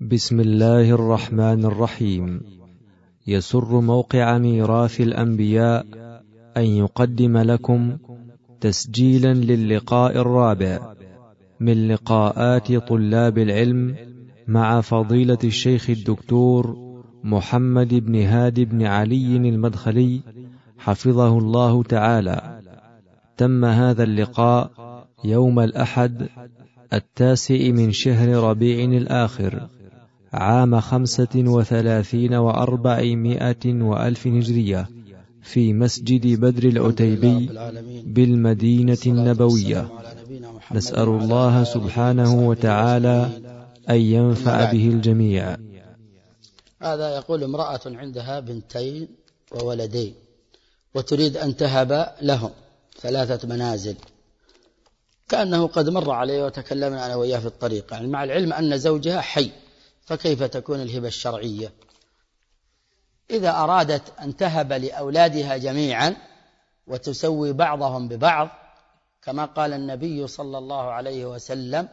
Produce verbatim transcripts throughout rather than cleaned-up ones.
بسم الله الرحمن الرحيم. يسر موقع ميراث الأنبياء أن يقدم لكم تسجيلا للقاء الرابع من لقاءات طلاب العلم مع فضيلة الشيخ الدكتور محمد بن هادي بن علي المدخلي حفظه الله تعالى. تم هذا اللقاء يوم الأحد التاسع من شهر ربيع الآخر عام خمسة وثلاثين وأربعمائة وألف هجرية في مسجد بدر العتيبي بالمدينة النبوية. نسأل الله سبحانه وتعالى أن ينفع به الجميع. هذا يقول امرأة عندها بنتين وولدين وتريد أن تهب لهم ثلاثة منازل، كأنه قد مر عليه وتكلمنا أنا وإياه في الطريق، يعني مع العلم أن زوجها حي، فكيف تكون الهبة الشرعية؟ إذا أرادت أن تهب لأولادها جميعا وتسوي بعضهم ببعض كما قال النبي صلى الله عليه وسلم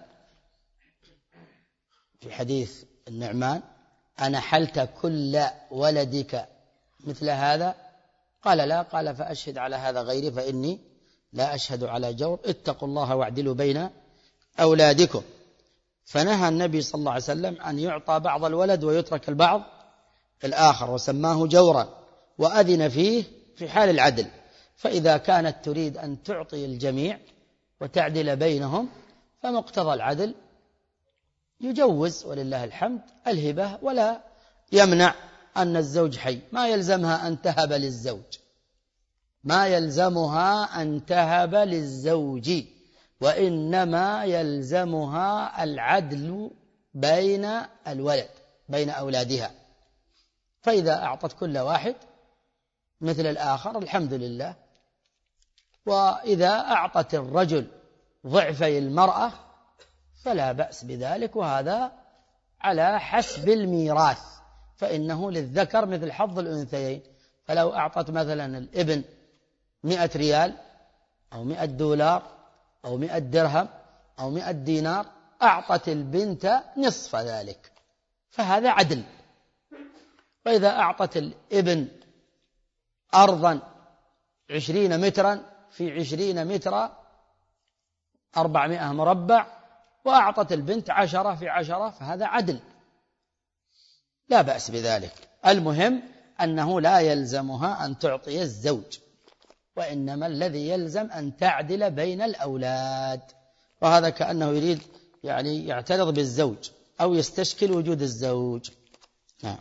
في حديث النعمان: أنا حلت كل ولدك مثل هذا؟ قال لا. قال فأشهد على هذا غيري فإني لا أشهد على جور، اتقوا الله واعدلوا بين أولادكم. فنهى النبي صلى الله عليه وسلم أن يعطى بعض الولد ويترك البعض الآخر، وسماه جورا، وأذن فيه في حال العدل. فإذا كانت تريد أن تعطي الجميع وتعدل بينهم فمقتضى العدل يجوز ولله الحمد الهبة، ولا يمنع أن الزوج حي، ما يلزمها أن تهب للزوج، ما يلزمها أن تهب للزوج، وإنما يلزمها العدل بين الولد بين أولادها. فإذا أعطت كل واحد مثل الآخر الحمد لله، وإذا أعطت الرجل ضعفي المرأة فلا بأس بذلك، وهذا على حسب الميراث، فإنه للذكر مثل حظ الأنثيين. فلو أعطت مثلا الابن مئة ريال أو مئة دولار أو مئة درهم أو مئة دينار، أعطت البنت نصف ذلك، فهذا عدل. وإذا أعطت الابن أرضا عشرين مترا في عشرين مترا أربعمائة مربع، وأعطت البنت عشرة في عشرة، فهذا عدل، لا بأس بذلك. المهم أنه لا يلزمها أن تعطي الزوج، وإنما الذي يلزم أن تعدل بين الأولاد. وهذا كأنه يريد يعني يعترض بالزوج أو يستشكل وجود الزوج. نعم.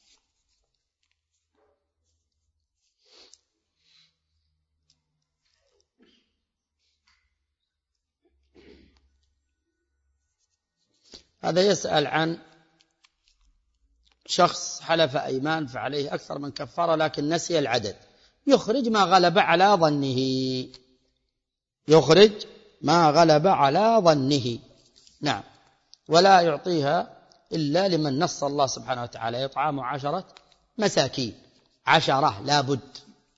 هذا يسأل عن شخص حلف أيمان فعليه أكثر من كفارة لكن نسي العدد، يخرج ما غلب على ظنه، يخرج ما غلب على ظنه. نعم. ولا يعطيها إلا لمن نص الله سبحانه وتعالى: إطعام عشرة مساكين، عشرة لا بد.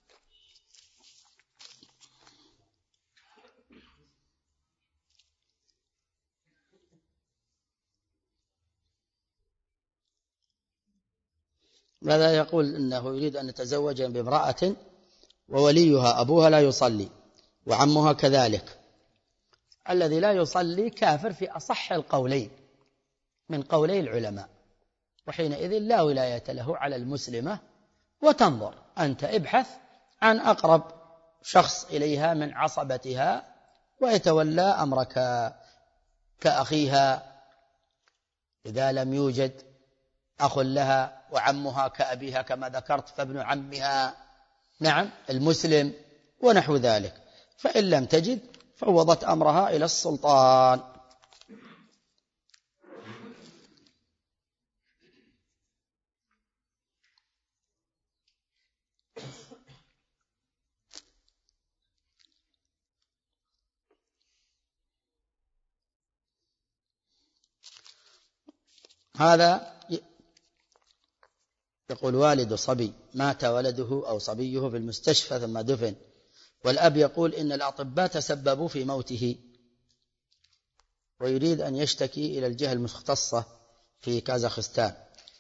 ماذا يقول إنه يريد أن يتزوج بامرأة ووليها أبوها لا يصلي وعمها كذلك. الذي لا يصلي كافر في أصح القولين من قولي العلماء، وحينئذ لا ولاية له على المسلمة. وتنظر أنت، ابحث عن أقرب شخص إليها من عصبتها ويتولى أمرك، كأخيها إذا لم يوجد أخ لها، وعمها كأبيها كما ذكرت فابن عمها، نعم، المسلم ونحو ذلك. فإن لم تجد فوضت أمرها إلى السلطان. هذا يقول: والد صبي مات ولده أو صبيه في المستشفى ثم دفن، والأب يقول إن الأطباء تسببوا في موته، ويريد أن يشتكي إلى الجهة المختصة في كازاخستان،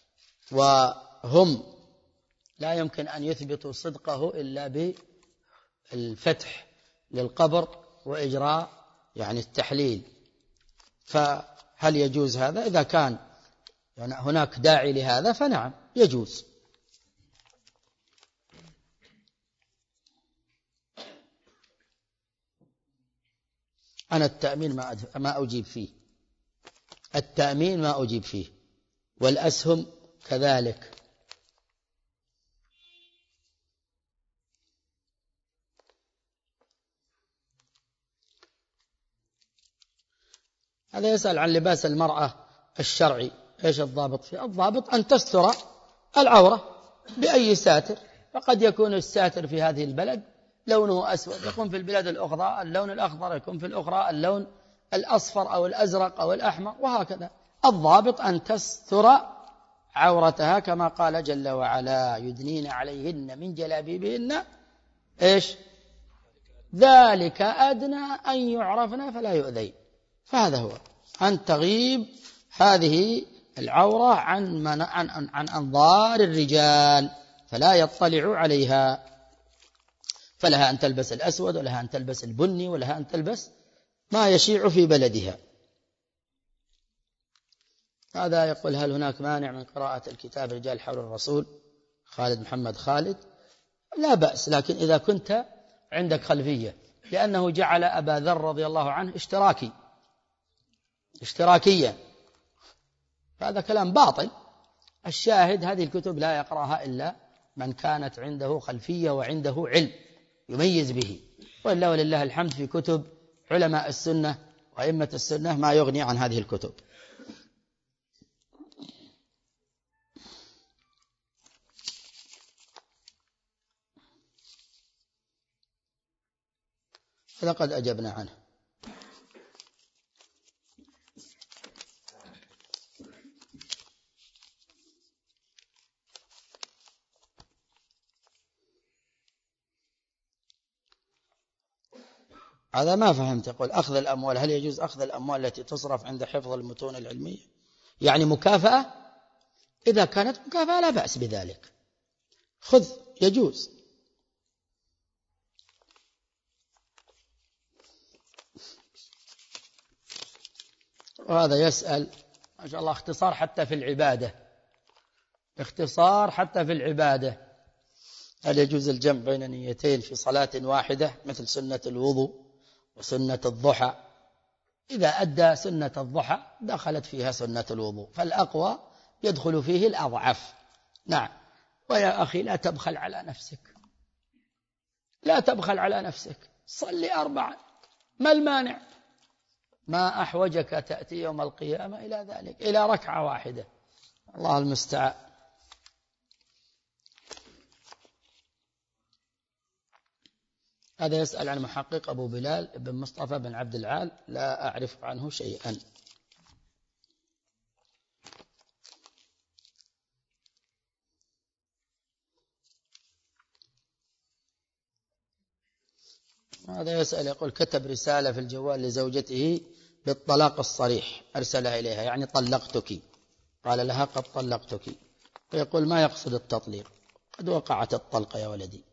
وهم لا يمكن أن يثبتوا صدقه إلا بالفتح للقبر وإجراء يعني التحليل. فهل يجوز هذا؟ إذا كان يعني هناك داعي لهذا فنعم يجوز. أنا التأمين ما ما أجيب فيه، التأمين ما أجيب فيه، والأسهم كذلك. هذا يسأل عن لباس المرأة الشرعي، إيش الضابط فيه؟ الضابط أن تستر العورة بأي ساتر، فقد يكون الساتر في هذه البلد لونه أسود، يكون في البلاد الأخرى اللون الأخضر، يكون في الأخرى اللون الأصفر أو الأزرق أو الأحمر، وهكذا. الضابط أن تستر عورتها كما قال جل وعلا: يدنين عليهن من جلابيبهن إيش ذلك أدنى أن يعرفن فلا يؤذين. فهذا هو أن تغيب هذه العورة عن, من عن, عن, عن أنظار الرجال فلا يطلعوا عليها. فلها أن تلبس الأسود، ولها أن تلبس البني، ولها أن تلبس ما يشيع في بلدها. هذا يقول: هل هناك مانع من قراءة الكتاب رجال حول الرسول خالد محمد خالد؟ لا بأس، لكن إذا كنت عندك خلفية، لأنه جعل أبا ذر رضي الله عنه اشتراكي اشتراكيا، هذا كلام باطل. الشاهد هذه الكتب لا يقرأها إلا من كانت عنده خلفية وعنده علم يميز به، وإلا ولله الحمد في كتب علماء السنة وأئمة السنة ما يغني عن هذه الكتب. لقد أجبنا عنه. هذا ما فهمت. يقول: أخذ الأموال، هل يجوز أخذ الأموال التي تصرف عند حفظ المتون العلمية؟ يعني مكافأة؟ إذا كانت مكافأة لا بأس بذلك، خذ، يجوز. وهذا يسأل ما شاء الله اختصار حتى في العبادة، اختصار حتى في العبادة: هل يجوز الجمع بين نيتين في صلاة واحدة مثل سنة الوضوء وسنة الضحى؟ إذا أدى سنة الضحى دخلت فيها سنة الوضوء، فالأقوى يدخل فيه الأضعف. نعم. ويا أخي لا تبخل على نفسك، لا تبخل على نفسك، صلي أربعا، ما المانع؟ ما أحوجك تأتي يوم القيامة إلى ذلك، إلى ركعة واحدة. الله المستعان. هذا يسأل عن محقق أبو بلال بن مصطفى بن عبد العال، لا أعرف عنه شيئا. هذا يسأل يقول: كتب رسالة في الجوال لزوجته بالطلاق الصريح، أرسلها إليها يعني طلقتك، قال لها قد طلقتك، ويقول ما يقصد التطليق، قد وقعت الطلقة يا ولدي.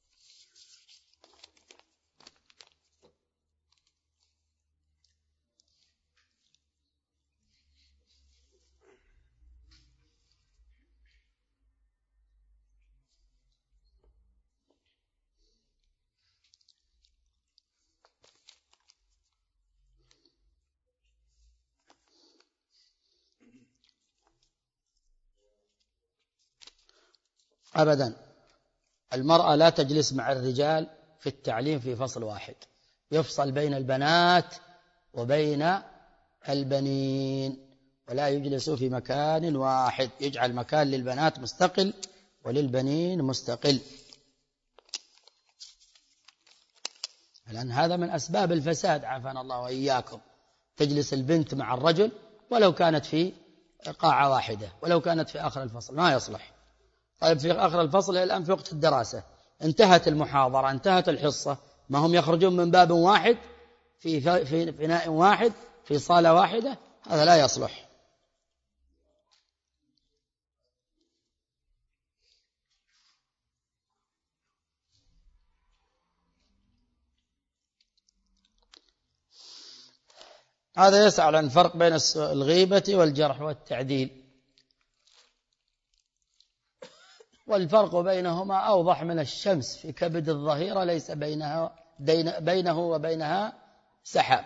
أبدا، المرأة لا تجلس مع الرجال في التعليم في فصل واحد، يفصل بين البنات وبين البنين، ولا يجلسوا في مكان واحد، يجعل مكان للبنات مستقل وللبنين مستقل، لأن هذا من أسباب الفساد عافانا الله وإياكم. تجلس البنت مع الرجل ولو كانت في قاعة واحدة، ولو كانت في آخر الفصل، ما يصلح. طيب في آخر الفصل الآن في وقت الدراسة، انتهت المحاضرة، انتهت الحصة، ما هم يخرجون من باب واحد في في فناء واحد في صالة واحدة؟ هذا لا يصلح. هذا يسأل عن الفرق بين الغيبة والجرح والتعديل، والفرق بينهما أوضح من الشمس في كبد الظهيرة، ليس بينها بينه وبينها سحاب.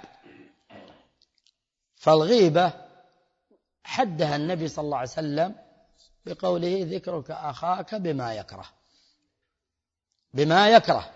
فالغيبة حدها النبي صلى الله عليه وسلم بقوله ذكرك أخاك بما يكره، بما يكره.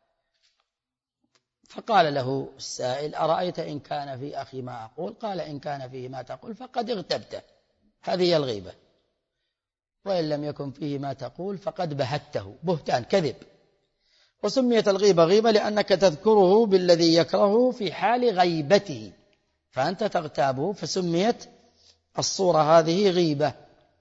فقال له السائل أرأيت إن كان في أخي ما أقول؟ قال إن كان فيه ما تقول فقد اغتبته، هذه هي الغيبة. وإن لم يكن فيه ما تقول فقد بهته، بهتان كذب. وسميت الغيبة غيبة لأنك تذكره بالذي يكرهه في حال غيبته، فأنت تغتابه، فسميت الصورة هذه غيبة.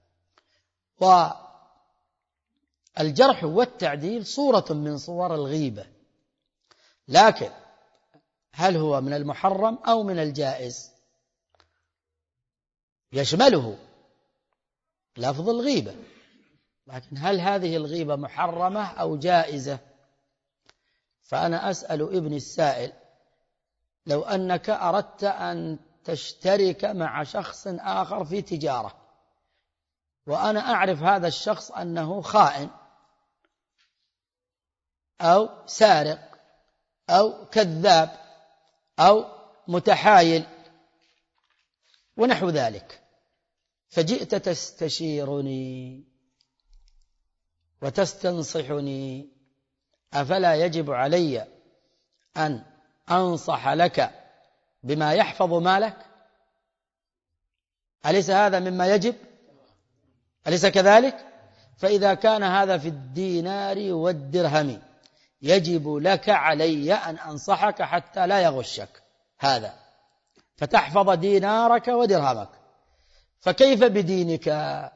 والجرح والتعديل صورة من صور الغيبة، لكن هل هو من المحرم أو من الجائز؟ يشمله لفظ الغيبة، لكن هل هذه الغيبة محرمة أو جائزة؟ فأنا أسأل ابن السائل لو أنك أردت أن تشترك مع شخص آخر في تجارة، وأنا أعرف هذا الشخص أنه خائن أو سارق أو كذاب أو متحايل ونحو ذلك، فجئت تستشيرني وتستنصحني، أفلا يجب علي أن أنصح لك بما يحفظ مالك؟ أليس هذا مما يجب؟ أليس كذلك؟ فإذا كان هذا في الدينار والدرهم يجب لك علي أن أنصحك حتى لا يغشك هذا، فتحفظ دينارك ودرهمك. فكيف بدينك؟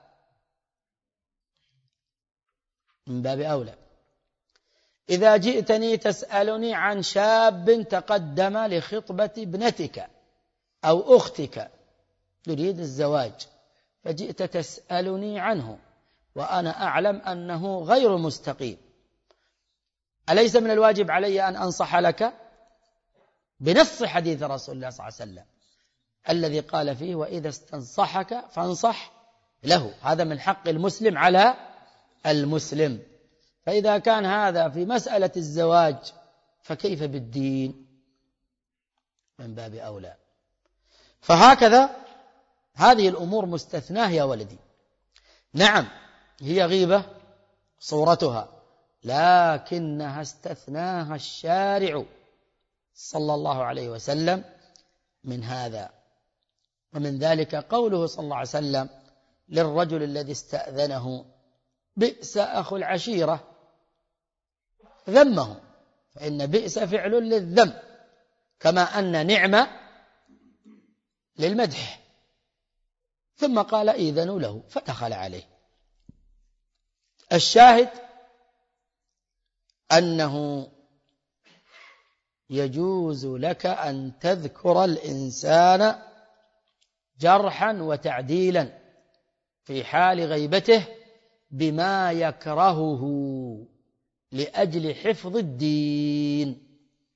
من باب أولى إذا جئتني تسألني عن شاب تقدم لخطبة ابنتك أو أختك تريد الزواج، فجئت تسألني عنه وأنا أعلم أنه غير مستقيم، أليس من الواجب علي أن أنصح لك بنص حديث رسول الله صلى الله عليه وسلم الذي قال فيه وإذا استنصحك فانصح له؟ هذا من حق المسلم على المسلم. فإذا كان هذا في مسألة الزواج فكيف بالدين؟ من باب أولى. فهكذا هذه الأمور مستثناه يا ولدي. نعم هي غيبة صورتها، لكنها استثناها الشارع صلى الله عليه وسلم من هذا. ومن ذلك قوله صلى الله عليه وسلم للرجل الذي استأذنه بئس أخو العشيرة، ذمه، فإن بئس فعل للذم كما أن نعمة للمدح، ثم قال إذن له فدخل عليه. الشاهد أنه يجوز لك أن تذكر الإنسان جرحا وتعديلا في حال غيبته بما يكرهه لأجل حفظ الدين.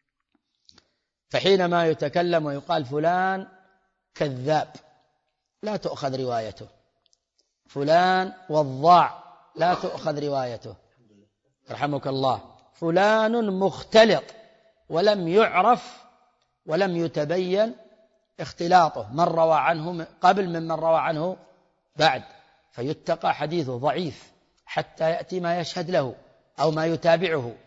فحينما يتكلم ويقال فلان كذاب لا تؤخذ روايته، فلان وضاع لا تؤخذ روايته، رحمك الله، فلان مختلط ولم يعرف ولم يتبين اختلاطه، من روى عنه قبل ممن روى عنه بعد، فيتقى حديثه ضعيف حتى يأتي ما يشهد له أو ما يتابعه.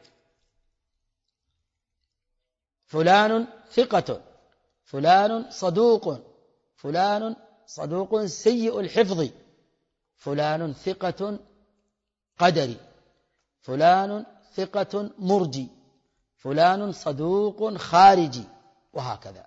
فلان ثقة، فلان صدوق، فلان صدوق سيء الحفظ، فلان ثقة قدري، فلان ثقة مرجي، فلان صدوق خارجي، وهكذا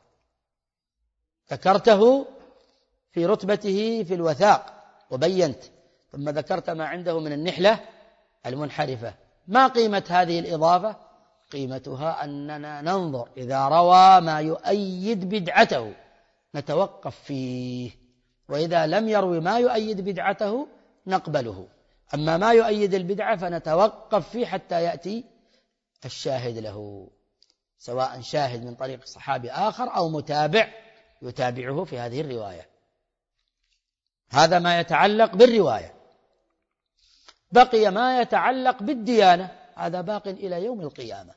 ذكرته في رتبته في الوثاق وبينت، ثم ذكرت ما عنده من النحلة المنحرفة. ما قيمة هذه الإضافة؟ قيمتها أننا ننظر إذا روى ما يؤيد بدعته نتوقف فيه، وإذا لم يروي ما يؤيد بدعته نقبله، أما ما يؤيد البدعة فنتوقف فيه حتى يأتي الشاهد له، سواء شاهد من طريق صحابي آخر أو متابع يتابعه في هذه الرواية. هذا ما يتعلق بالرواية. بقي ما يتعلق بالديانة، هذا باق إلى يوم القيامة،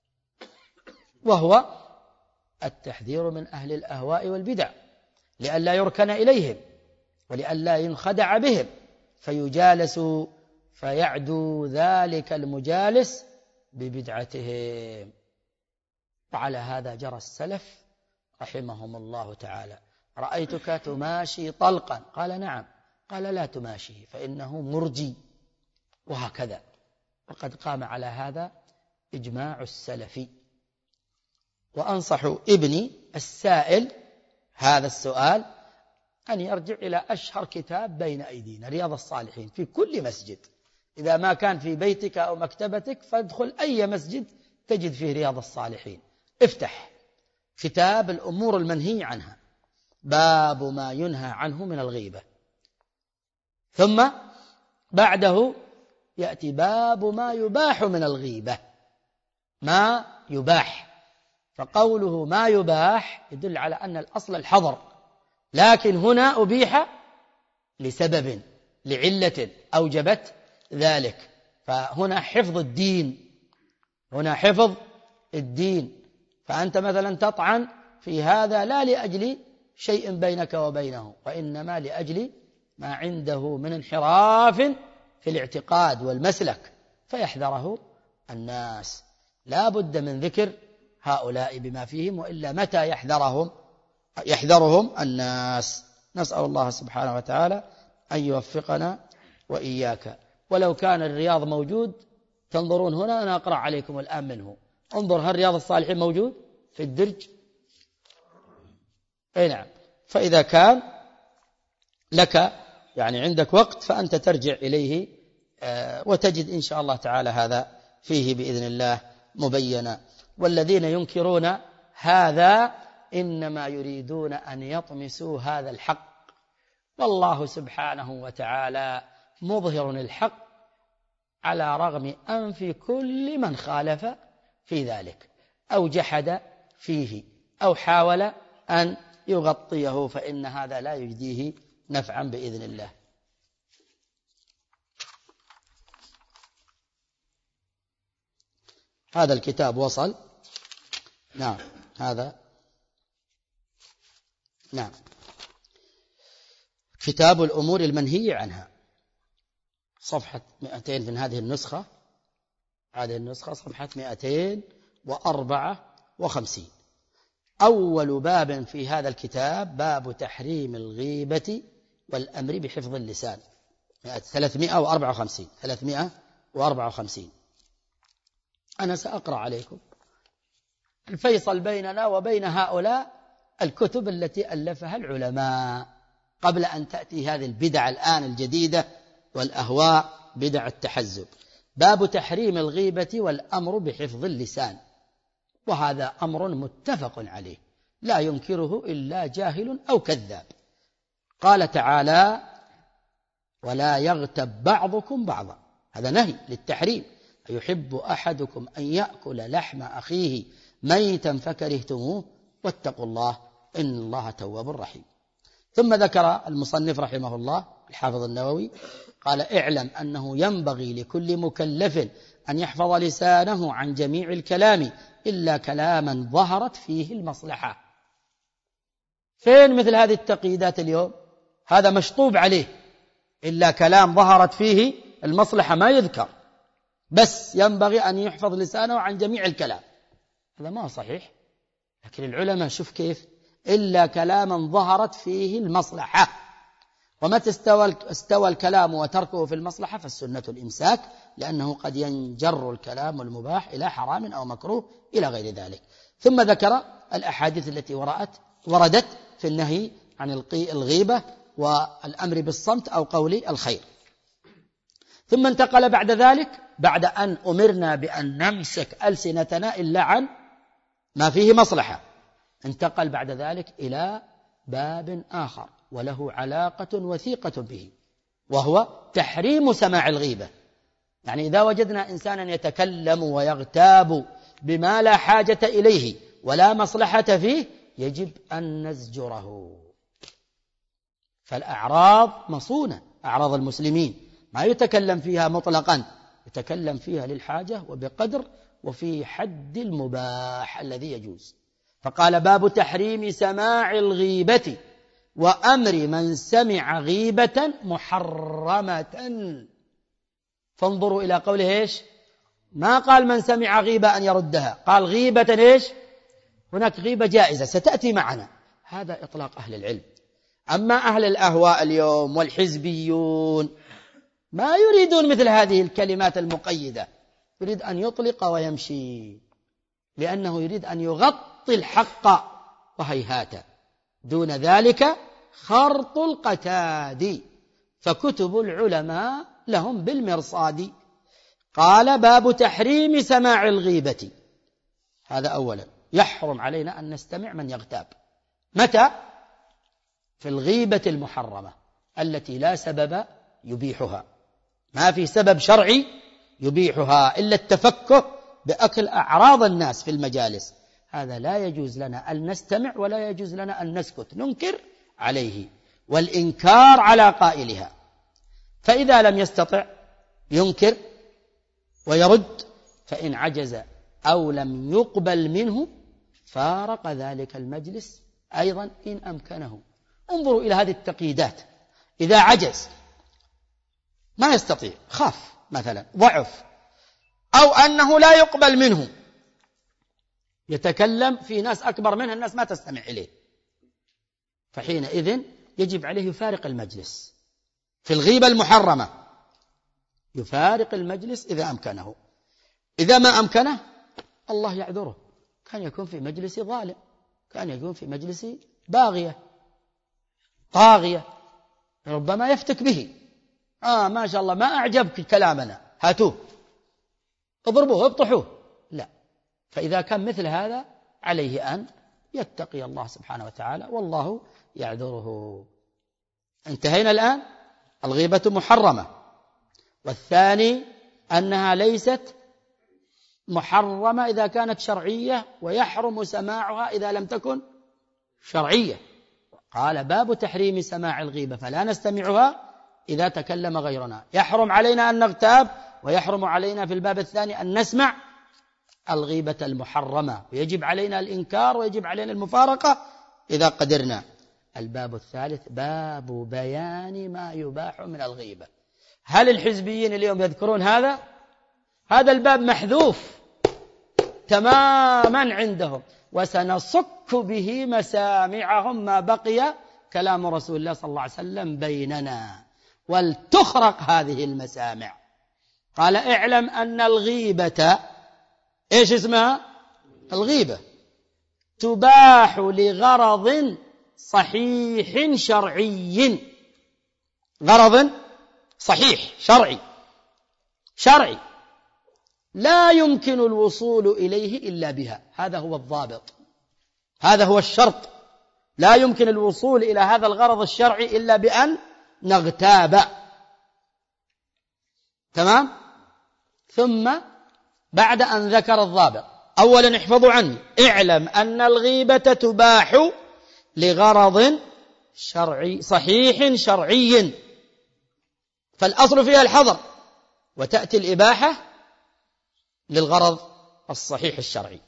وهو التحذير من أهل الأهواء والبدع لئلا يركن إليهم ولئلا ينخدع بهم فيجالس فيعدو ذلك المجالس ببدعتهم. وعلى هذا جرى السلف رحمهم الله تعالى. رأيتك تماشي طلقا، قال نعم، قال لا تماشيه فإنه مرجي، وهكذا. وقد قام على هذا إجماع السلف. وأنصح ابني السائل هذا السؤال أن يرجع إلى أشهر كتاب بين أيدينا، رياض الصالحين، في كل مسجد. إذا ما كان في بيتك أو مكتبتك فادخل أي مسجد تجد فيه رياض الصالحين، افتح كتاب الأمور المنهي عنها، باب ما ينهى عنه من الغيبة، ثم بعده يأتي باب ما يباح من الغيبة، ما يباح. فقوله ما يباح يدل على أن الأصل الحظر، لكن هنا أبيح لسبب، لعلة أوجبت ذلك. فهنا حفظ الدين، هنا حفظ الدين. فأنت مثلا تطعن في هذا لا لأجل شيء بينك وبينه، وإنما لأجل ما عنده من انحراف في الاعتقاد والمسلك فيحذره الناس. لا بد من ذكر هؤلاء بما فيهم، وإلا متى يحذرهم يحذرهم الناس. نسأل الله سبحانه وتعالى أن يوفقنا وإياك. ولو كان الرياض موجود تنظرون هنا، أنا أقرأ عليكم الآن منه. انظر، هل رياض الصالحين موجود في الدرج؟ أي نعم. فإذا كان لك يعني عندك وقت فأنت ترجع إليه وتجد إن شاء الله تعالى هذا فيه بإذن الله مبينا. والذين ينكرون هذا إنما يريدون أن يطمسوا هذا الحق، والله سبحانه وتعالى مظهر الحق على رغم أنف كل من خالف في ذلك أو جحد فيه أو حاول أن يغطيه، فإن هذا لا يجديه نفعا بإذن الله. هذا الكتاب وصل. نعم، هذا نعم كتاب الأمور المنهي عنها، صفحة مئتين من هذه النسخة، هذه النسخة صفحة مئتين وأربعة وخمسين. أول باب في هذا الكتاب باب تحريم الغيبة والأمر بحفظ اللسان، ثلاثمائة وأربعة وخمسين ثلاثمائة وأربعة وخمسين. أنا سأقرأ عليكم. الفيصل بيننا وبين هؤلاء الكتب التي ألفها العلماء قبل أن تأتي هذه البدع الآن الجديدة والأهواء، بدع التحزب. باب تحريم الغيبة والأمر بحفظ اللسان، وهذا أمر متفق عليه لا ينكره إلا جاهل أو كذاب. قال تعالى: ولا يغتب بعضكم بعضا، هذا نهي للتحريم. أيحب أحدكم أن يأكل لحم أخيه ميتا فكرهتموه واتقوا الله إن الله تواب رحيم. ثم ذكر المصنف رحمه الله الحافظ النووي قال: اعلم أنه ينبغي لكل مكلف أن يحفظ لسانه عن جميع الكلام إلا كلاما ظهرت فيه المصلحة. فين مثل هذه التقييدات اليوم؟ هذا مشطوب عليه، إلا كلام ظهرت فيه المصلحة ما يذكر، بس ينبغي أن يحفظ لسانه عن جميع الكلام. هذا ما صحيح. لكن العلماء شوف كيف، إلا كلاما ظهرت فيه المصلحة. ومتى استوى, استوى الكلام وتركه في المصلحة فالسنة الإمساك، لأنه قد ينجر الكلام المباح إلى حرام أو مكروه إلى غير ذلك. ثم ذكر الأحاديث التي وردت في النهي عن الغيبة والأمر بالصمت أو قول الخير. ثم انتقل بعد ذلك، بعد أن أمرنا بأن نمسك ألسنتنا إلا عن ما فيه مصلحة، انتقل بعد ذلك إلى باب آخر وله علاقة وثيقة به، وهو تحريم سماع الغيبة. يعني إذا وجدنا إنسانا يتكلم ويغتاب بما لا حاجة إليه ولا مصلحة فيه، يجب أن نزجره. فالأعراض مصونة، أعراض المسلمين ما يتكلم فيها مطلقا، يتكلم فيها للحاجة وبقدر وفي حد المباح الذي يجوز. فقال باب تحريم سماع الغيبة وأمر من سمع غيبة محرمة. فانظروا إلى قوله إيش؟ ما قال من سمع غيبة أن يردها، قال غيبة إيش؟ هناك غيبة جائزة ستأتي معنا، هذا إطلاق أهل العلم. أما أهل الأهواء اليوم والحزبيون ما يريدون مثل هذه الكلمات المقيدة، يريد أن يطلق ويمشي، لأنه يريد أن يغطي الحق وهيهات، دون ذلك خرط القتاد، فكتب العلماء لهم بالمرصاد. قال باب تحريم سماع الغيبة، هذا أولا، يحرم علينا أن نستمع من يغتاب. متى؟ في الغيبة المحرمة التي لا سبب يبيحها، ما في سبب شرعي يبيحها إلا التفكه بأكل أعراض الناس في المجالس، هذا لا يجوز لنا أن نستمع ولا يجوز لنا أن نسكت، ننكر عليه، والإنكار على قائلها. فإذا لم يستطع ينكر ويرد، فإن عجز أو لم يقبل منه فارق ذلك المجلس أيضا إن أمكنه. انظروا إلى هذه التقييدات، إذا عجز ما يستطيع، خاف مثلا، ضعف، أو أنه لا يقبل منه، يتكلم في ناس أكبر منه الناس ما تستمع إليه، فحينئذ يجب عليه يفارق المجلس. في الغيبة المحرمة يفارق المجلس إذا أمكنه. إذا ما أمكنه الله يعذره، كان يكون في مجلس ظالم، كان يكون في مجلس باغية طاغية، ربما يفتك به، آه ما شاء الله ما أعجبك كلامنا، هاتوه اضربوه ابطحوه، لا. فإذا كان مثل هذا عليه أن يتقي الله سبحانه وتعالى والله يعذره. انتهينا الآن، الغيبة محرمة. والثاني أنها ليست محرمة إذا كانت شرعية، ويحرم سماعها إذا لم تكن شرعية. قال باب تحريم سماع الغيبة، فلا نستمعها إذا تكلم غيرنا، يحرم علينا أن نغتاب، ويحرم علينا في الباب الثاني أن نسمع الغيبة المحرمة، ويجب علينا الإنكار ويجب علينا المفارقة إذا قدرنا. الباب الثالث باب بيان ما يباح من الغيبة. هل الحزبيين اليوم يذكرون هذا؟ هذا الباب محذوف تماما عندهم، وسنصك به مسامعهم ما بقي كلام رسول الله صلى الله عليه وسلم بيننا، ولتخرق هذه المسامع. قال اعلم أن الغيبة، إيش اسمها؟ الغيبة تباح لغرض صحيح شرعي، غرض صحيح شرعي شرعي لا يمكن الوصول إليه إلا بها، هذا هو الضابط، هذا هو الشرط، لا يمكن الوصول إلى هذا الغرض الشرعي إلا بأن نغتاب. تمام؟ ثم بعد أن ذكر الضابط، أولا احفظوا عني، اعلم أن الغيبة تباح لغرض شرعي صحيح شرعي، فالأصل فيها الحظر، وتأتي الإباحة للغرض الصحيح الشرعي.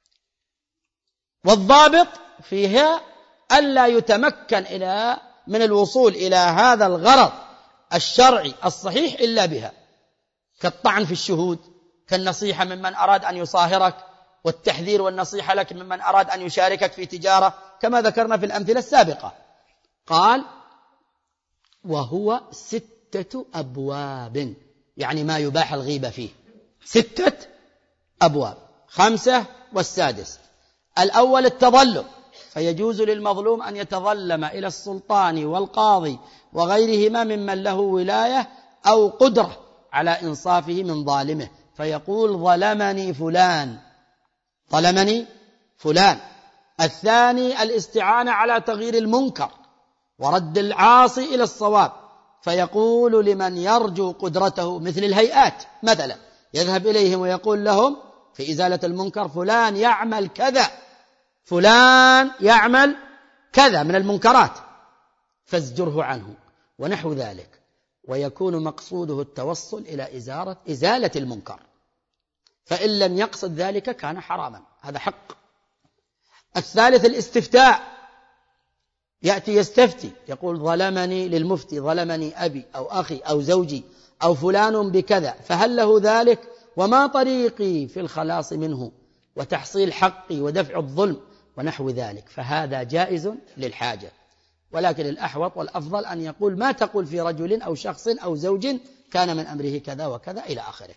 والضابط فيها ألا يتمكن إلى من الوصول إلى هذا الغرض الشرعي الصحيح إلا بها، كالطعن في الشهود، كالنصيحة ممن أراد أن يصاهرك، والتحذير والنصيحة لك ممن أراد أن يشاركك في تجارة، كما ذكرنا في الأمثلة السابقة. قال وهو ستة أبواب، يعني ما يباح الغيبة فيه ستة أبواب، خمسة والسادس. الأول التظلم، فيجوز للمظلوم أن يتظلم إلى السلطان والقاضي وغيرهما ممن له ولاية أو قدرة على إنصافه من ظالمه، فيقول ظلمني فلان، ظلمني فلان. الثاني الاستعانة على تغيير المنكر ورد العاصي إلى الصواب، فيقول لمن يرجو قدرته مثل الهيئات مثلا، يذهب إليهم ويقول لهم في إزالة المنكر فلان يعمل كذا، فلان يعمل كذا من المنكرات فازجره عنه ونحو ذلك، ويكون مقصوده التوصل إلى إزالة إزالة المنكر، فإن لم يقصد ذلك كان حراما، هذا حق. الثالث الاستفتاء، يأتي يستفتي يقول ظلمني للمفتي ظلمني أبي أو أخي أو زوجي أو فلان بكذا فهل له ذلك وما طريقي في الخلاص منه وتحصيل حقي ودفع الظلم ونحو ذلك، فهذا جائز للحاجة. ولكن الأحوط والأفضل أن يقول ما تقول في رجل أو شخص أو زوج كان من أمره كذا وكذا إلى آخره.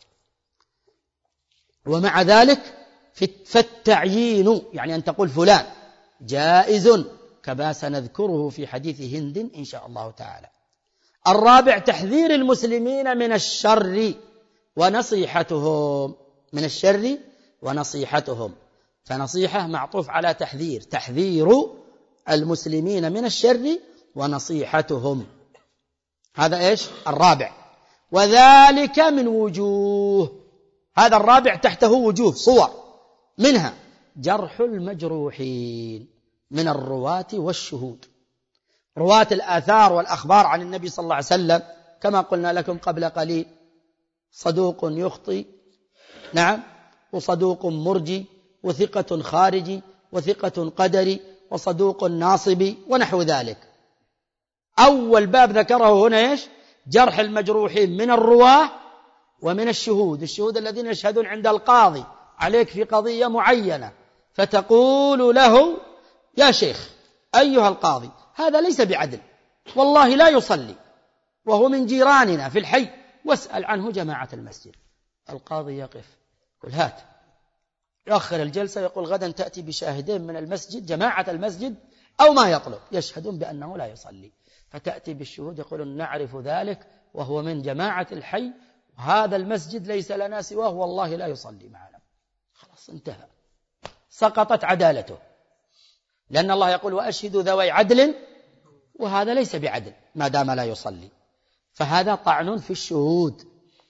ومع ذلك فالتعيين يعني أن تقول فلان جائز كما سنذكره في حديث هند إن شاء الله تعالى. الرابع تحذير المسلمين من الشر ونصيحتهم، من الشر ونصيحتهم، فنصيحة معطوف على تحذير، تحذير المسلمين من الشر ونصيحتهم، هذا إيش الرابع. وذلك من وجوه، هذا الرابع تحته وجوه صور، منها جرح المجروحين من الرواة والشهود، رواة الآثار والأخبار عن النبي صلى الله عليه وسلم كما قلنا لكم قبل قليل، صدوق يخطئ نعم، وصدوق مرجي، وثقة خارجي، وثقة قدري، وصدوق ناصبي ونحو ذلك. أول باب ذكره هنا إيش؟ جرح المجروحين من الرواة ومن الشهود، الشهود الذين يشهدون عند القاضي عليك في قضية معينة، فتقول له يا شيخ أيها القاضي هذا ليس بعدل والله لا يصلي وهو من جيراننا في الحي، واسأل عنه جماعة المسجد. القاضي يقف يقول هات، يؤخر الجلسة يقول غدا تأتي بشاهدين من المسجد جماعة المسجد أو ما يطلب يشهدون بأنه لا يصلي، فتأتي بالشهود يقولون نعرف ذلك وهو من جماعة الحي وهذا المسجد ليس لنا سواه والله لا يصلي معنا، خلاص انتهى، سقطت عدالته، لأن الله يقول وأشهدوا ذوي عدل، وهذا ليس بعدل ما دام لا يصلي، فهذا طعن في الشهود.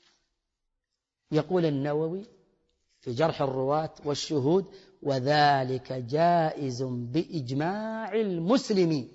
يقول النووي في جرح الرواة والشهود وذلك جائز بإجماع المسلمين،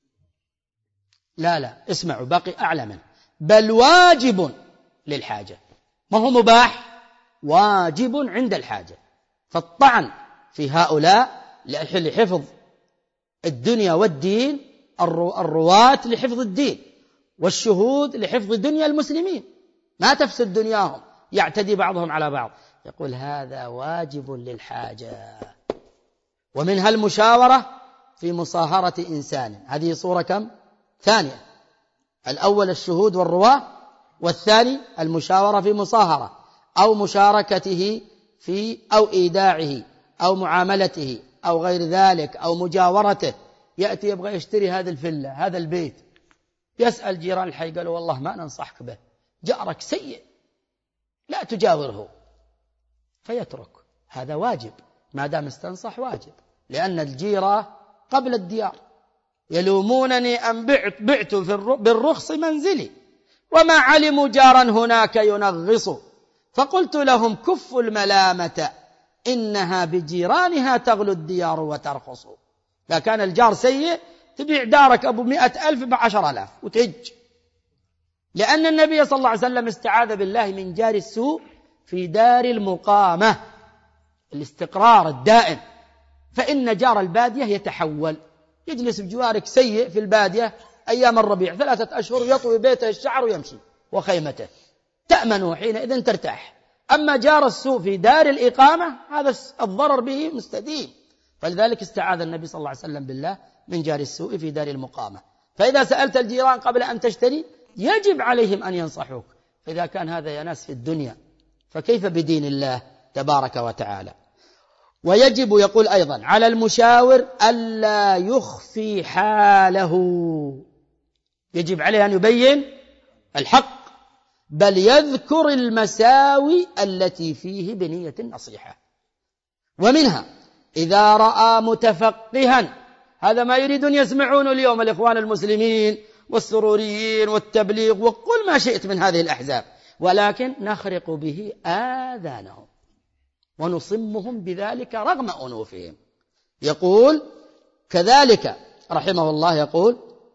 لا لا اسمعوا باقي أعلى منه، بل واجب للحاجة، ما هو مباح، واجب عند الحاجة. فالطعن في هؤلاء لحفظ الدنيا والدين، الرواة لحفظ الدين، والشهود لحفظ دنيا المسلمين ما تفسد دنياهم يعتدي بعضهم على بعض، يقول هذا واجب للحاجة. ومنها المشاورة في مصاهرة إنسان، هذه صورة كم؟ ثانية، الأول الشهود والرواة، والثاني المشاورة في مصاهرة أو مشاركته في أو إيداعه أو معاملته أو غير ذلك أو مجاورته، يأتي يبغى يشتري هذه الفلة هذا البيت، يسأل جيران الحي قالوا والله ما ننصحك به جارك سيء لا تجاوره، فيترك، هذا واجب ما دام استنصح واجب، لأن الجيرة قبل الديار. يلومونني أن بعت, بعت في بالرخص منزلي وما علموا جارا هناك ينغص، فقلت لهم كفوا الملامة إنها بجيرانها تغلو الديار وترخص. لا كان الجار سيء تبيع دارك أبو مئة ألف بعشر ألاف وتهج، لأن النبي صلى الله عليه وسلم استعاذ بالله من جار السوء في دار المقامة، الاستقرار الدائم، فإن جار البادية يتحول، يجلس بجوارك سيء في البادية أيام الربيع ثلاثة أشهر يطوي بيته الشعر ويمشي وخيمته، تأمنه حينئذ ترتاح. أما جار السوء في دار الإقامة هذا الضرر به مستديم، فلذلك استعاذ النبي صلى الله عليه وسلم بالله من جار السوء في دار المقامة. فإذا سألت الجيران قبل أن تشتري يجب عليهم أن ينصحوك، فإذا كان هذا يا ناس في الدنيا فكيف بدين الله تبارك وتعالى. ويجب يقول أيضا على المشاور ألا يخفي حاله، يجب عليه أن يبين الحق، بل يذكر المساوي التي فيه بنية النصيحة. ومنها إذا رأى متفقها، هذا ما يريدون يسمعون اليوم الإخوان المسلمين والسروريين والتبليغ وقل ما شئت من هذه الأحزاب، ولكن نخرق به آذانهم ونصمهم بذلك رغم أنوفهم، يقول كذلك رحمه الله يقول: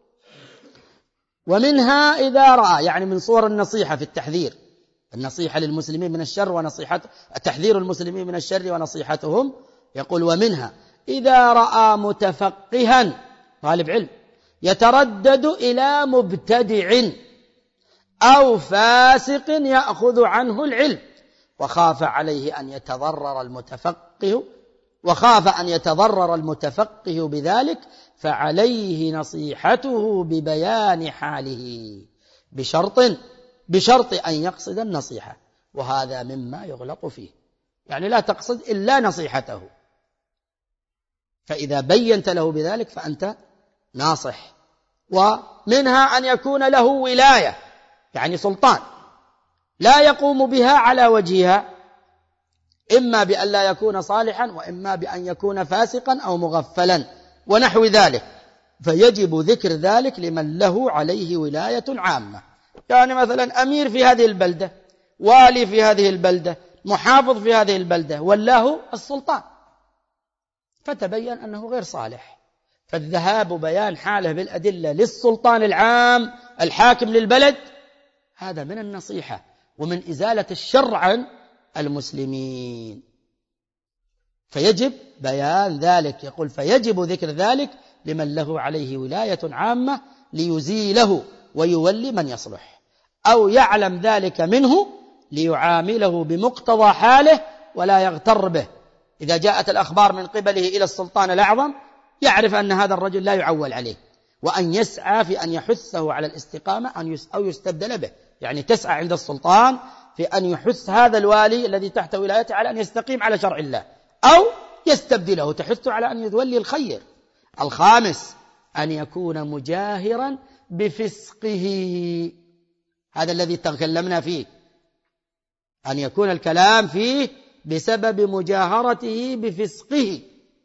ومنها إذا رأى، يعني من صور النصيحة في التحذير، النصيحة للمسلمين من الشر ونصيحة تحذير المسلمين من الشر ونصيحتهم، يقول: ومنها إذا رأى متفقها طالب علم يتردد إلى مبتدع أو فاسق يأخذ عنه العلم وخاف عليه أن يتضرر المتفقه وخاف أن يتضرر المتفقه بذلك، فعليه نصيحته ببيان حاله بشرط بشرط أن يقصد النصيحة، وهذا مما يغلط فيه، يعني لا تقصد إلا نصيحته، فإذا بينت له بذلك فأنت ناصح. ومنها أن يكون له ولاية، يعني سلطان لا يقوم بها على وجهها، إما بأن لا يكون صالحا وإما بأن يكون فاسقا أو مغفلا ونحو ذلك، فيجب ذكر ذلك لمن له عليه ولاية عامة، يعني مثلا أمير في هذه البلدة، والي في هذه البلدة، محافظ في هذه البلدة، والله السلطان، فتبين أنه غير صالح، فالذهاب بيان حاله بالأدلة للسلطان العام الحاكم للبلد هذا من النصيحة ومن إزالة الشر عن المسلمين، فيجب بيان ذلك. يقول: فيجب ذكر ذلك لمن له عليه ولاية عامة ليزيله ويولي من يصلح، أو يعلم ذلك منه ليعامله بمقتضى حاله ولا يغتر به. إذا جاءت الأخبار من قبله إلى السلطان الأعظم يعرف أن هذا الرجل لا يعول عليه، وأن يسعى في أن يحثه على الاستقامة أو يستبدل به، يعني تسعى عند السلطان في أن يحث هذا الوالي الذي تحت ولايته على أن يستقيم على شرع الله أو يستبدله، تحثه على أن يتولي الخير. الخامس أن يكون مجاهرا بفسقه، هذا الذي تكلمنا فيه، أن يكون الكلام فيه بسبب مجاهرته بفسقه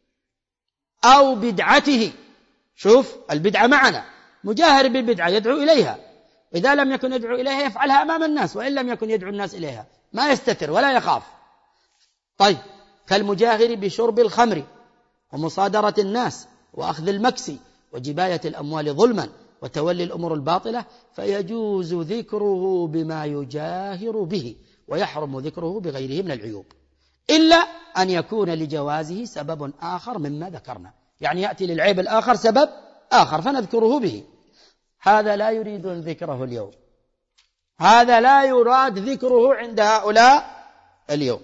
أو بدعته. شوف البدعة معنا، مجاهر بالبدعة يدعو إليها، إذا لم يكن يدعو إليها يفعلها أمام الناس، وإن لم يكن يدعو الناس إليها ما يستتر ولا يخاف. طيب، كالمجاهر بشرب الخمر ومصادرة الناس وأخذ المكس وجباية الأموال ظلما وتولي الأمور الباطلة، فيجوز ذكره بما يجاهر به ويحرم ذكره بغيره من العيوب، إلا أن يكون لجوازه سبب آخر مما ذكرنا، يعني يأتي للعيب الآخر سبب آخر فنذكره به. هذا لا يريدون ذكره اليوم، هذا لا يراد ذكره عند هؤلاء اليوم،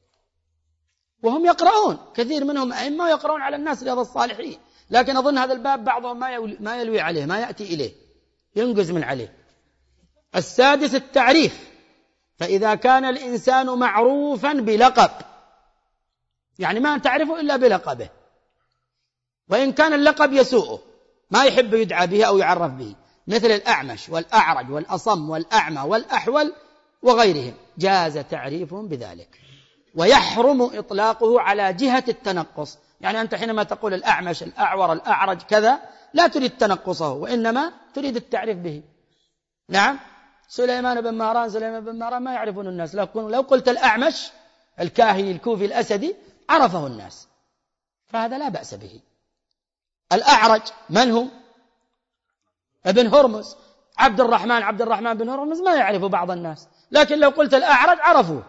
وهم يقرؤون، كثير منهم أئمة ويقرؤون على الناس رياض الصالحين، لكن أظن هذا الباب بعضهم ما يلوي عليه، ما يأتي إليه، ينقز من عليه. السادس التعريف، فإذا كان الإنسان معروفا بلقب، يعني ما تعرفه إلا بلقبه، وإن كان اللقب يسوءه ما يحب يدعى به أو يعرف به، مثل الأعمش والأعرج والأصم والأعمى والأحول وغيرهم، جاز تعريفهم بذلك، ويحرم إطلاقه على جهة التنقص، يعني أنت حينما تقول الأعمش الأعور الأعرج كذا لا تريد تنقصه، وإنما تريد التعريف به. نعم، سليمان بن مهران سليمان بن مهران ما يعرفون الناس، لكن لو قلت الأعمش الكاهلي الكوفي الأسدي عرفه الناس، فهذا لا بأس به. الأعرج من هو؟ ابن هرمز، عبد الرحمن عبد الرحمن بن هرمز ما يعرفه بعض الناس، لكن لو قلت الأعرج عرفوه،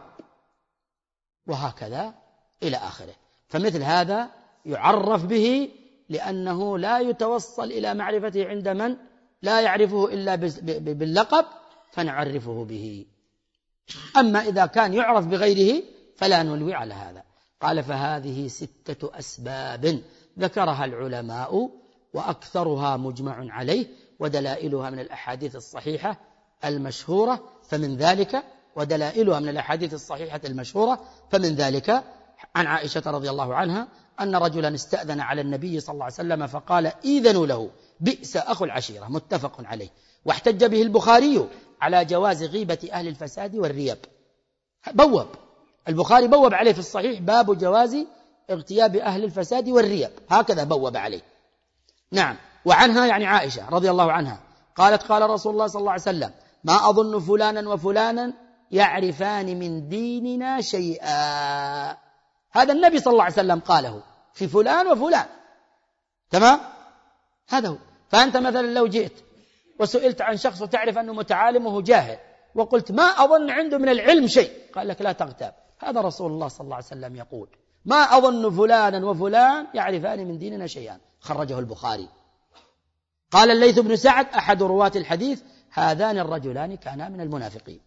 وهكذا إلى آخره. فمثل هذا يعرف به لأنه لا يتوصل إلى معرفته عند من لا يعرفه إلا باللقب، فنعرفه به. أما إذا كان يعرف بغيره فلا نلوي على هذا. قال: فهذه ستة أسباب ذكرها العلماء وأكثرها مجمع عليه، ودلائلها من الأحاديث الصحيحة المشهورة، فمن ذلك ودلائلها من الأحاديث الصحيحة المشهورة فمن ذلك عن عائشة رضي الله عنها أن رجلا استأذن على النبي صلى الله عليه وسلم فقال: إذنوا له، بئس أخو العشيرة، متفق عليه. واحتج به البخاري على جواز غيبة أهل الفساد والرياب، بوب البخاري بوب عليه في الصحيح باب جواز اغتياب أهل الفساد والرياب، هكذا بوب عليه. نعم. وعنها يعني عائشة رضي الله عنها قالت: قال رسول الله صلى الله عليه وسلم: ما أظن فلانا وفلانا يعرفان من ديننا شيئا. هذا النبي صلى الله عليه وسلم قاله في فلان وفلان. تمام؟ هذا هو. فأنت مثلا لو جئت وسئلت عن شخص وتعرف أنه متعالم وهو جاهل وقلت ما أظن عنده من العلم شيء، قال لك لا تغتاب. هذا رسول الله صلى الله عليه وسلم يقول ما أظن فلانا وفلان يعرفان من ديننا شيئا، خرجه البخاري. قال الليث بن سعد أحد رواة الحديث هذان الرجلان كانا من المنافقين.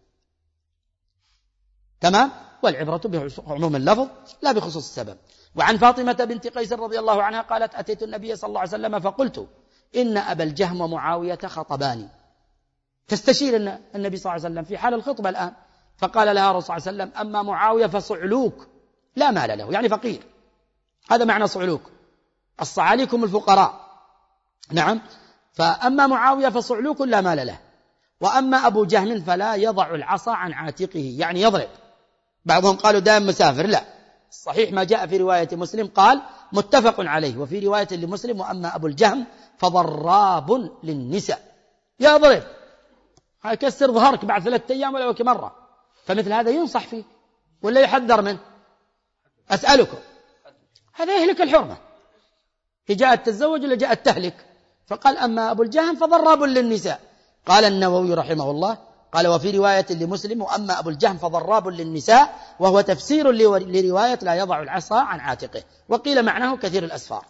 تمام؟ والعبرة بعموم اللفظ لا بخصوص السبب. وعن فاطمة بنت قيس رضي الله عنها قالت أتيت النبي صلى الله عليه وسلم فقلت إن أبا الجهم ومعاوية خطباني. تستشير النبي صلى الله عليه وسلم في حال الخطبة الآن، فقال لها رسول الله صلى الله عليه وسلم أما معاوية فصعلوك لا مال له، يعني فقير. هذا معنى صعلوك، الصعاليكم الفقراء. نعم. فأما معاوية فصعلوك لا مال له، وأما أبو جهم فلا يضع العصا عن عاتقه، يعني يضرب. بعضهم قالوا دائم مسافر، لا، الصحيح ما جاء في رواية مسلم قال متفق عليه، وفي رواية لمسلم وأما أبو الجهم فضراب للنساء، يضرب هيكسر ظهرك بعد ثلاثة أيام ولا وكي مرة. فمثل هذا ينصح فيه ولا يحذر منه؟ أسألكم، هذا يهلك الحرمة. هي جاءت تتزوج ولا جاءت تهلك؟ فقال أما أبو الجهم فضراب للنساء. قال النووي رحمه الله قال وفي رواية لمسلم وأما أبو الجهم فضراب للنساء، وهو تفسير لرواية لا يضع العصا عن عاتقه، وقيل معناه كثير الأسفار.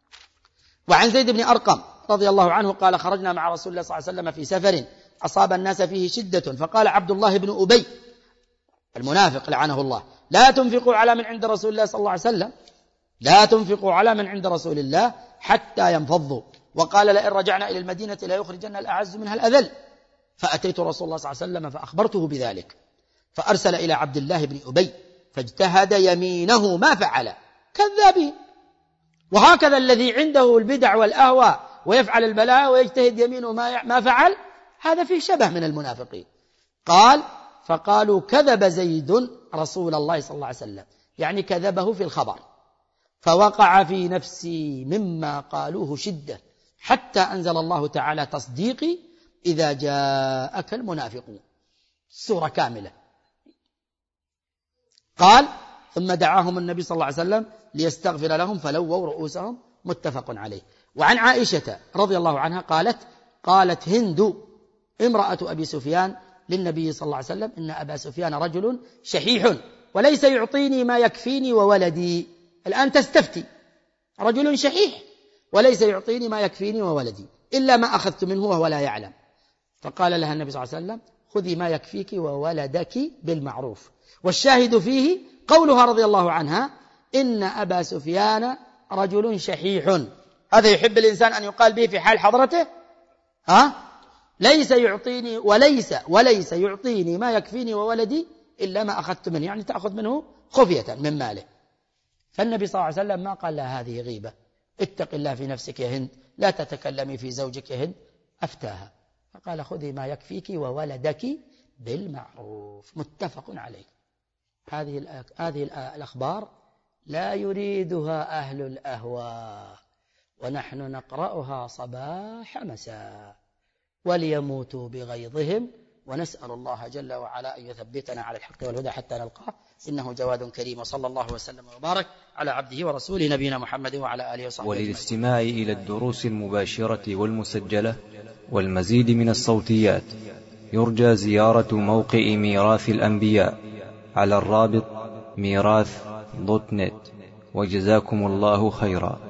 وعن زيد بن أرقم رضي الله عنه قال خرجنا مع رسول الله صلى الله عليه وسلم في سفر أصاب الناس فيه شدة، فقال عبد الله بن أبي المنافق لعنه الله لا تنفقوا على من عند رسول الله صلى الله عليه وسلم، لا تنفقوا على من عند رسول الله حتى ينفضوا، وقال لئن رجعنا إلى المدينة لا يخرجن الأعز منها الأذل. فأتيت رسول الله صلى الله عليه وسلم فأخبرته بذلك، فأرسل إلى عبد الله بن أبي فاجتهد يمينه ما فعل، كذابين. وهكذا الذي عنده البدع والأهواء ويفعل البلاء ويجتهد يمينه ما فعل، هذا فيه شبه من المنافقين. قال فقالوا كذب زيد رسول الله صلى الله عليه وسلم، يعني كذبه في الخبر، فوقع في نفسي مما قالوه شدة، حتى أنزل الله تعالى تصديقي إذا جاءك المنافقون، سورة كاملة. قال ثم دعاهم النبي صلى الله عليه وسلم ليستغفر لهم فلووا رؤوسهم، متفق عليه. وعن عائشة رضي الله عنها قالت قالت هند امرأة أبي سفيان للنبي صلى الله عليه وسلم إن أبا سفيان رجل شحيح وليس يعطيني ما يكفيني وولدي. الآن تستفتي، رجل شحيح وليس يعطيني ما يكفيني وولدي إلا ما أخذت منه وهو لا يعلم. فقال لها النبي صلى الله عليه وسلم خذي ما يكفيك وولدك بالمعروف. والشاهد فيه قولها رضي الله عنها إن أبا سفيان رجل شحيح، هذا يحب الإنسان أن يقال به في حال حضرته. ها؟ ليس يعطيني وليس وليس يعطيني ما يكفيني وولدي إلا ما أخذت منه، يعني تأخذ منه خفية من ماله. فالنبي صلى الله عليه وسلم ما قال لها هذه غيبة، اتق الله في نفسك يا هند، لا تتكلمي في زوجك يا هند، أفتاها فقال خذي ما يكفيك وولدك بالمعروف، متفق عليه. هذه هذه الأخبار لا يريدها أهل الأهواء، ونحن نقرأها صباح مساء، وليموتوا بغيظهم، ونسأل الله جل وعلا أن يثبتنا على الحق والهدى حتى نلقاه، إنه جواد كريم. وصلى الله وسلم وبارك على عبده ورسوله نبينا محمد وعلى آله وصحبه. وللاستماع إلى الدروس المباشرة والمسجلة والمزيد من الصوتيات يرجى زيارة موقع ميراث الأنبياء على الرابط ميراث دوت نت. وجزاكم الله خيرا.